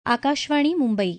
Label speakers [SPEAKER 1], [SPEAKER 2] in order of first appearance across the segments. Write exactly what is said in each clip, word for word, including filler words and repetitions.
[SPEAKER 1] आकाशवाणी मुंबई.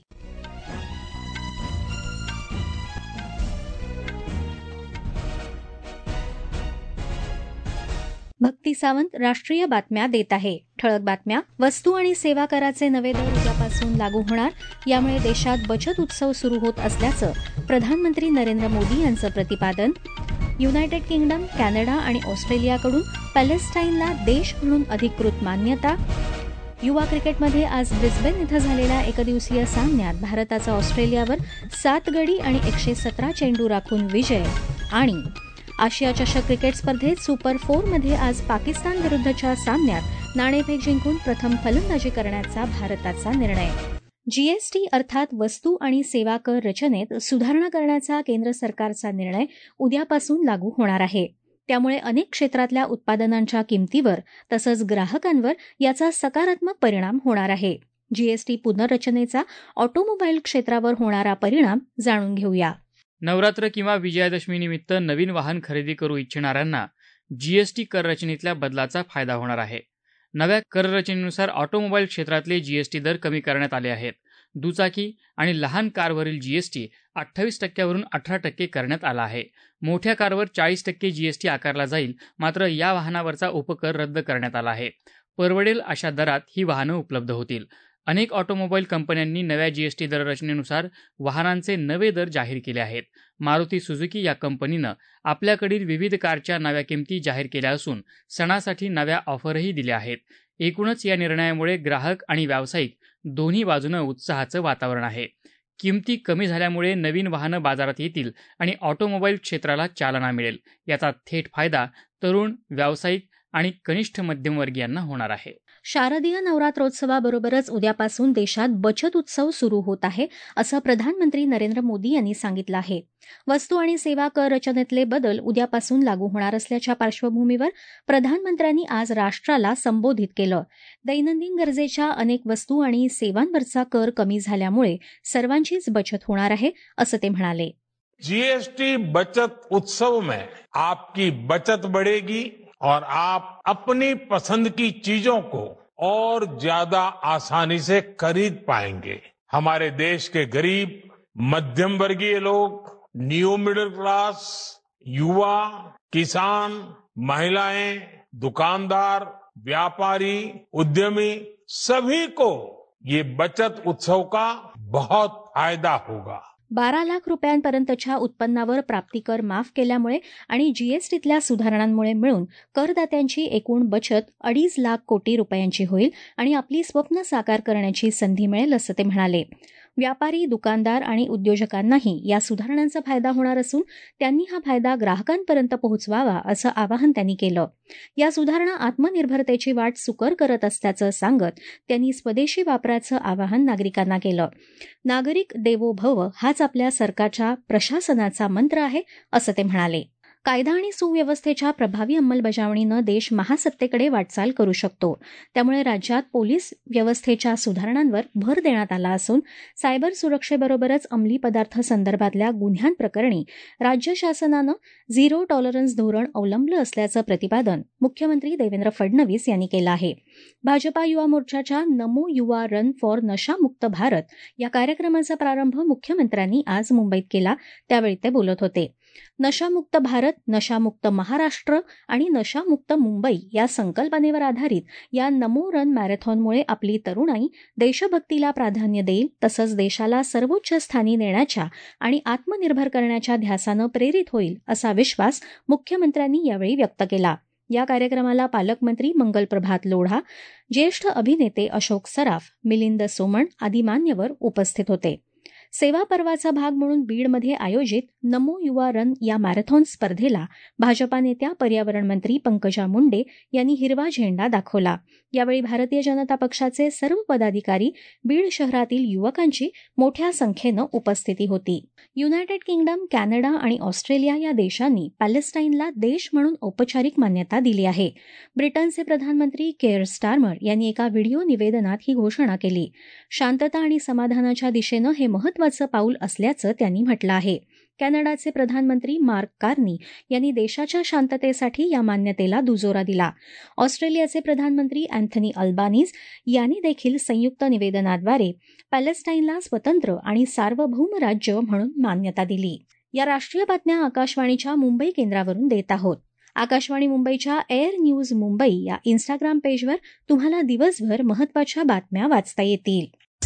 [SPEAKER 1] भक्ती सावंत राष्ट्रीय बातम्या देत आहे. ठळक बातम्या. वस्तू आणि सेवा कराचे नवे दर उद्यापासून लागू होणार. यामुळे देशात बचत उत्सव सुरू होत असल्याचं प्रधानमंत्री नरेंद्र मोदी यांचं प्रतिपादन. युनायटेड किंगडम, कॅनडा आणि ऑस्ट्रेलियाकडून पॅलेस्टाईनला देश म्हणून अधिकृत मान्यता. युवा क्रिकेटमध्ये आज ब्रिस्बेन इथं झालेल्या एकदिवसीय सामन्यात भारताचा ऑस्ट्रेलियावर सात गडी आणि एकशे सतरा चेंडू राखून विजय. आणि आशिया चषक क्रिकेट स्पर्धेत सुपर फोरमध्ये आज पाकिस्तान विरुद्धच्या सामन्यात नाणेफेक जिंकून प्रथम फलंदाजी करण्याचा भारताचा निर्णय. जीएसटी अर्थात वस्तू आणि सेवा कर रचनेत सुधारणा करण्याचा केंद्र सरकारचा निर्णय उद्यापासून लागू होणार आहे. त्यामुळे अनेक क्षेत्रातल्या उत्पादनांच्या किमतीवर तसंच ग्राहकांवर याचा सकारात्मक परिणाम होणार आहे. जीएसटी पुनर्रचनेचा ऑटोमोबाईल क्षेत्रावर होणारा परिणाम जाणून घेऊया.
[SPEAKER 2] नवरात्र किंवा विजयादशमीनिमित्त नवीन वाहन खरेदी करू इच्छिणाऱ्यांना जीएसटी कररचनेतल्या बदलाचा फायदा होणार आहे. नव्या कररचनेनुसार ऑटोमोबाईल क्षेत्रातले जीएसटी दर कमी करण्यात आले आहेत. दुचाकी आणि लहान कारवरील जीएसटी अठ्ठावीस टक्क्यावरून अठरा टक्के करण्यात आला आहे. मोठ्या कारवर चाळीस टक्के जीएसटी आकारला जाईल. मात्र या वाहनावरचा उपकर रद्द करण्यात आला आहे. परवडेल अशा दरात ही वाहनं उपलब्ध होतील. अनेक ऑटोमोबाईल कंपन्यांनी नव्या जीएसटी दररचनेनुसार वाहनांचे नवे दर जाहीर केले आहेत. मारुती सुझुकी या कंपनीनं आपल्याकडील विविध कारच्या नव्या किमती जाहीर केल्या असून सणासाठी नव्या ऑफरही दिल्या आहेत. एकूणच या निर्णयामुळे ग्राहक आणि व्यावसायिक दोन्ही बाजूनं उत्साहाचं वातावरण आहे. किमती कमी झाल्यामुळे नवीन वाहनं बाजारात येतील आणि ऑटोमोबाईल क्षेत्राला चालना मिळेल. याचा थेट फायदा तरुण, व्यावसायिक आणि कनिष्ठ मध्यमवर्गीयांना होणार आहे.
[SPEAKER 1] शारदीय नवरात्रोत्सवाबरोबरच उद्यापासून देशात बचत उत्सव सुरू होत आहे, असं प्रधानमंत्री नरेंद्र मोदी यांनी सांगितलं आहे. वस्तू आणि सेवा कर रचनेतले बदल उद्यापासून लागू होणार असल्याच्या पार्श्वभूमीवर प्रधानमंत्र्यांनी आज राष्ट्राला संबोधित केलं. दैनंदिन गरजेच्या अनेक वस्तू आणि सेवांवरचा कर कमी झाल्यामुळे सर्वांचीच बचत होणार आहे, असं ते म्हणाले.
[SPEAKER 3] जीएसटी बचत उत्सव में आपकी बचत बढ़ेगी और आप अपनी पसंद की चीजों को और ज्यादा आसानी से खरीद पाएंगे. हमारे देश के गरीब, मध्यम वर्गीय लोग, न्यू मिडिल क्लास, युवा, किसान, महिलाएं, दुकानदार, व्यापारी, उद्यमी, सभी को ये बचत उत्सव का बहुत फायदा होगा.
[SPEAKER 1] बारा लाख रुपयांपर्यंतच्या उत्पन्नावर प्राप्तिकर माफ केल्यामुळे आणि जीएसटीतल्या सुधारणांमुळे मिळून करदात्यांची एकूण बचत अडीच लाख कोटी रुपयांची होईल आणि आपली स्वप्न साकार करण्याची संधी मिळेल, असं ते म्हणाले. व्यापारी, दुकानदार आणि उद्योजकांनाही या सुधारणांचा फायदा होणार असून त्यांनी हा फायदा ग्राहकांपर्यंत पोहोचवावा, असं आवाहन त्यांनी केलं. या सुधारणा आत्मनिर्भरतेची वाट सुकर करत असल्याचं सांगत त्यांनी स्वदेशी वापराचं आवाहन नागरिकांना केलं. नागरिक देवो भव हाच आपल्या सरकारच्या प्रशासनाचा मंत्र आहे, असं ते म्हणाले. कायदा आणि सुव्यवस्थेच्या प्रभावी अंमलबजावणीनं देश महासत्तेकडे वाटचाल करू शकतो. त्यामुळे राज्यात पोलीस व्यवस्थेच्या सुधारणांवर भर देण्यात आला असून सायबर सुरक्षेबरोबरच अंमली पदार्थ संदर्भातल्या गुन्ह्यांप्रकरणी राज्य शासनानं झिरो टॉलरन्स धोरण अवलंबलं असल्याचं प्रतिपादन मुख्यमंत्री देवेंद्र फडणवीस यांनी केलं आहे. भाजपा युवा मोर्चाच्या नमो युवा रन फॉर नशामुक्त भारत या कार्यक्रमाचा प्रारंभ मुख्यमंत्र्यांनी आज मुंबईत केला. त्यावेळी ते बोलत होते. नशामुक्त भारत, नशामुक्त महाराष्ट्र आणि नशामुक्त मुंबई या संकल्पनेवर आधारित या नमो रन मॅरेथॉनमुळे आपली तरुणाई देशभक्तीला प्राधान्य देईल, तसंच देशाला सर्वोच्च स्थानी नेण्याच्या आणि आत्मनिर्भर करण्याच्या ध्यासानं प्रेरित होईल, असा विश्वास मुख्यमंत्र्यांनी यावेळी व्यक्त केला. या कार्यक्रमाला पालकमंत्री मंगलप्रभात लोढा, ज्येष्ठ अभिनेते अशोक सराफ, मिलिंद सोमण आदी मान्यवर उपस्थित होते. सेवा पर्वाचा भाग म्हणून बीडमध्ये आयोजित नमो युवा रन या मॅरेथॉन स्पर्धेला भाजपा नेत्या पर्यावरण मंत्री पंकजा मुंडे यांनी हिरवा झेंडा दाखवला. यावेळी भारतीय जनता पक्षाचे सर्व पदाधिकारी, बीड शहरातील युवकांची मोठ्या संख्येनं उपस्थिती होती. युनायटेड किंगडम, कॅनडा आणि ऑस्ट्रेलिया या देशांनी पॅलेस्टाईनला देश म्हणून औपचारिक मान्यता दिली आहे. ब्रिटनचे प्रधानमंत्री केअर स्टार्मर यांनी एका व्हिडिओ निवेदनात ही घोषणा केली. शांतता आणि समाधानाच्या दिशेनं हे महत्त्वाचं पाऊल असल्याचं त्यांनी म्हटलं आहे. कॅनडाचे प्रधानमंत्री मार्क कार्नी यांनी देशाच्या शांततेसाठी या मान्यतेला दुजोरा दिला. ऑस्ट्रेलियाचे प्रधानमंत्री अँथनी अल्बानीज यांनी देखील संयुक्त निवेदनाद्वारे पॅलेस्टाईनला स्वतंत्र आणि सार्वभौम राज्य म्हणून मान्यता दिली. या राष्ट्रीय बातम्या आकाशवाणीच्या मुंबई केंद्रावरून देत आहोत. आकाशवाणी मुंबईच्या एअर न्यूज मुंबई या इन्स्टाग्राम पेजवर तुम्हाला दिवसभर महत्त्वाच्या बातम्या वाचता येतील.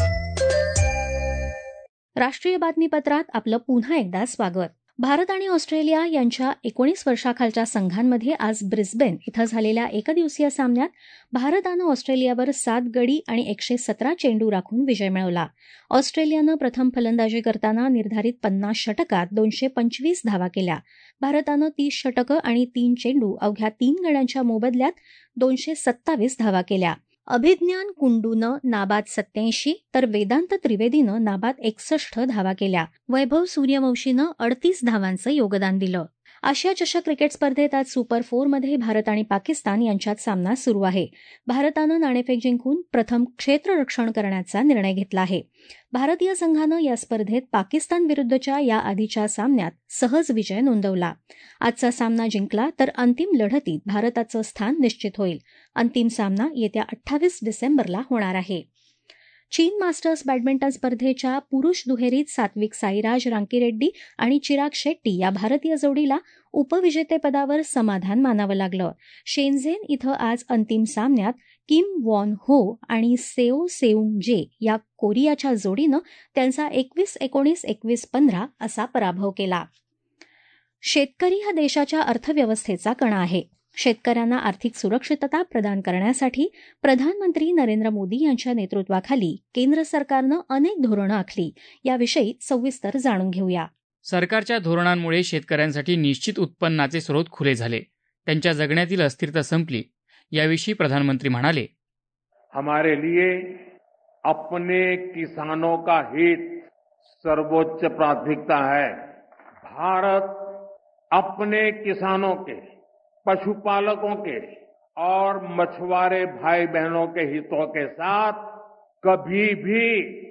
[SPEAKER 1] राष्ट्रीय बातमीपत्रात आपलं पुन्हा एकदा स्वागत. भारत आणि ऑस्ट्रेलिया यांच्या एकोणीस वर्षाखालच्या संघांमध्ये आज ब्रिस्बेन इथं झालेल्या एकदिवसीय सामन्यात भारतानं ऑस्ट्रेलियावर सात गडी आणि एकशे सतरा चेंडू राखून विजय मिळवला. ऑस्ट्रेलियानं प्रथम फलंदाजी करताना निर्धारित पन्नास षटकात दोनशे पंचवीस धावा केल्या. भारतानं तीस षटकं आणि तीन चेंडू अवघ्या तीन गड्यांच्या मोबदल्यात दोनशे सत्तावीस धावा केल्या. अभिज्ञान कुंडूनं नाबाद सत्याऐंशी तर वेदांत त्रिवेदीनं नाबाद एकसष्ट धावा केल्या. वैभव सूर्यवंशीनं अडतीस धावांचं योगदान दिलं. आशिया चषक क्रिकेट स्पर्धेत आज सुपर फोरमध्ये भारत आणि पाकिस्तान यांच्यात सामना सुरू आहे. भारतानं नाणेफेक जिंकून प्रथम क्षेत्ररक्षण करण्याचा निर्णय घेतला आहे. भारतीय संघानं या स्पर्धेत पाकिस्तान विरुद्धच्या या आधीच्या सामन्यात सहज विजय नोंदवला. आजचा सामना जिंकला तर अंतिम लढतीत भारताचं स्थान निश्चित होईल. अंतिम सामना येत्या अठ्ठावीस डिसेंबरला होणार आहे. चीन मास्टर्स बॅडमिंटन स्पर्धेच्या पुरुष दुहेरीत सात्विक साईराज रांकीरेड्डी आणि चिराग शेट्टी या भारतीय जोडीला उपविजेतेपदावर समाधान मानावं लागलं. शेनझेन इथं आज अंतिम सामन्यात किम वॉन हो आणि सेओ सेऊंग जे या कोरियाच्या जोडीनं त्यांचा एकवीस एकोणीस एकवीस पंधरा असा पराभव केला. शेतकरी हा देशाच्या अर्थव्यवस्थेचा कणा आहे. शेतकऱ्यांना आर्थिक सुरक्षितता प्रदान करण्यासाठी प्रधानमंत्री नरेंद्र मोदी यांच्या नेतृत्वाखाली केंद्र सरकारनं अनेक धोरणं आखली. याविषयी सविस्तर जाणून घेऊया.
[SPEAKER 2] सरकारच्या धोरणांमुळे शेतकऱ्यांसाठी निश्चित उत्पन्नाचे स्रोत खुले झाले. त्यांच्या जगण्यातील अस्थिरता संपली. याविषयी प्रधानमंत्री म्हणाले,
[SPEAKER 3] हमारे लिए अपने किसानों का हित सर्वोच्च प्राथमिकता है. भारत अपने किसानों के, पशुपालकों के और मछुआरे भाई बहनों के हितों के साथ कभी भी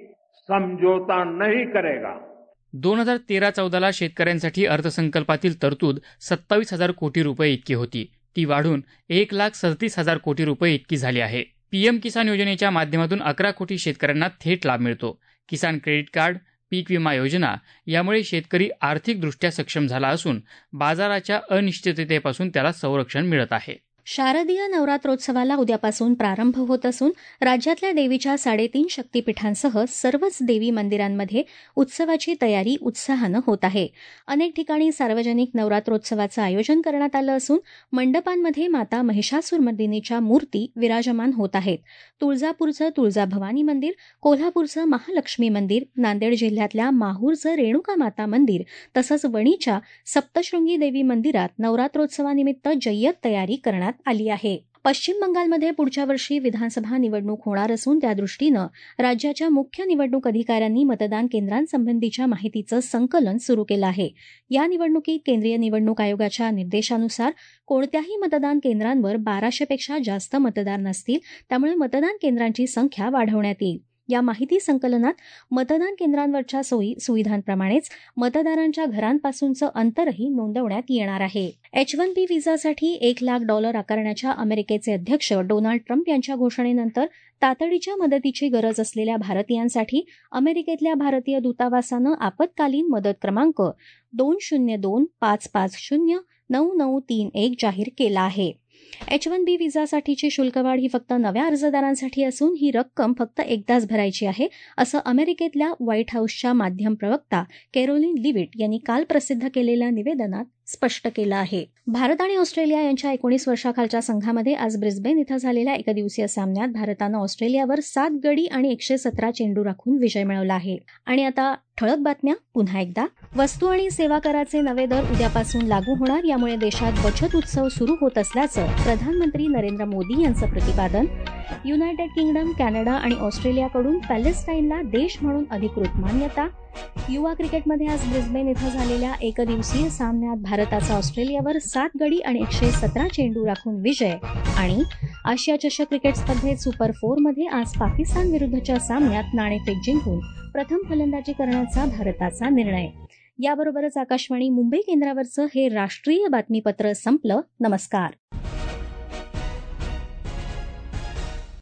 [SPEAKER 3] समझौता नहीं करेगा.
[SPEAKER 2] दोन हजार तेरा चौदाला शेतकऱ्यांसाठी अर्थसंकल्पातील तरतूद सत्तावीस हजार कोटी रुपये इतकी होती. ती वाढून एक लाख सदतीस हजार कोटी रुपये इतकी झाली आहे. पीएम किसान योजनेच्या माध्यमातून अकरा कोटी शेतकऱ्यांना थेट लाभ मिळतो. किसान क्रेडिट कार्ड, पीक विमा योजना यामुळे शेतकरी आर्थिकदृष्ट्या सक्षम झाला असून बाजाराच्या अनिश्चिततेपासून त्याला संरक्षण मिळत आहे.
[SPEAKER 1] शारदीय नवरात्रोत्सवाला उद्यापासून प्रारंभ होत असून राज्यातल्या देवीच्या साडेतीन शक्तीपीठांसह सर्वच देवी मंदिरांमध्ये उत्सवाची तयारी उत्साहानं होत आहे. अनेक ठिकाणी सार्वजनिक नवरात्रोत्सवाचं आयोजन करण्यात आलं असून मंडपांमध्ये माता महिषासुरमर्दिनीच्या मूर्ती विराजमान होत आहेत. तुळजापूरचं तुळजाभवानी मंदिर, कोल्हापूरचं महालक्ष्मी मंदिर, नांदेड जिल्ह्यातल्या माहूरचं रेणुका माता मंदिर तसंच वणीच्या सप्तशृंगी देवी मंदिरात नवरात्रोत्सवानिमित्त जय्यत तयारी करण्यात आली आहे. पश्चिम बंगालमध्ये पुढच्या वर्षी विधानसभा निवडणूक होणार असून त्यादृष्टीनं राज्याच्या मुख्य निवडणूक अधिकाऱ्यांनी मतदान केंद्रांसंबंधीच्या माहितीचं संकलन सुरू केलं आहे. या निवडणुकीत केंद्रीय निवडणूक आयोगाच्या निर्देशानुसार कोणत्याही मतदान केंद्रांवर बाराशेपेक्षा जास्त मतदार नसतील. त्यामुळे मतदान केंद्रांची संख्या वाढवण्यात येईल. या माहिती संकलनात मतदान केंद्रांवरच्या सोयी सुविधांप्रमाणेच मतदारांच्या घरांपासूनचं अंतरही नोंदवण्यात येणार आहे. एच वन बी व्हिसासाठी एक लाख डॉलर आकारण्याच्या अमेरिकेचे अध्यक्ष डोनाल्ड ट्रम्प यांच्या घोषणेनंतर तातडीच्या मदतीची गरज असलेल्या भारतीयांसाठी अमेरिकेतल्या भारतीय दूतावासानं आपत्कालीन मदत क्रमांक दोन शून्य दोन पाच पाच शून्य नऊ नऊ तीन एक जाहीर केला आहे. एच वन बी व्हिसासाठीची शुल्कवाढ ही फक्त नव्या अर्जदारांसाठी असून ही रक्कम फक्त एकदाच भरायची आहे, असं अमेरिकेतल्या व्हाईट हाऊसच्या माध्यम प्रवक्ता कॅरोलिन लिविट यांनी काल प्रसिद्ध केलेल्या निवेदनात स्पष्ट केलं आहे. भारत आणि ऑस्ट्रेलिया यांच्या एकोणीस वर्षाखालच्या संघामध्ये आज ब्रिस्बेन इथं झालेल्या एकदिवसीय सामन्यात भारतानं ऑस्ट्रेलियावर सात गडी आणि एकशे सतरा चेंडू राखून विजय मिळवला आहे. आणि आता ठळक बातम्या पुन्हा एकदा. वस्तू आणि सेवा कराचे नवे दर उद्यापासून लागू होणार. यामुळे देशात बचत उत्सव सुरू होत असल्याचं प्रधानमंत्री नरेंद्र मोदी यांचं प्रतिपादन. युनायटेड किंगडम, कॅनडा आणि ऑस्ट्रेलियाकडून पॅलेस्टाईनला देश म्हणून अधिकृत मान्यता. युवा क्रिकेटमध्ये आज ब्रिस्बेन इथं झालेल्या एकदिवसीय सामन्यात भारताचा ऑस्ट्रेलियावर सात गडी आणि एकशे सतरा चेंडू राखून विजय. आणि आशिया चषक क्रिकेट स्पर्धेत सुपर फोरमध्ये आज पाकिस्तान विरुद्धच्या सामन्यात नाणेफेक जिंकून प्रथम फलंदाजी करण्याचा भारताचा निर्णय. याबरोबरच आकाशवाणी मुंबई केंद्रावरचं हे राष्ट्रीय बातमीपत्र संपलं. नमस्कार.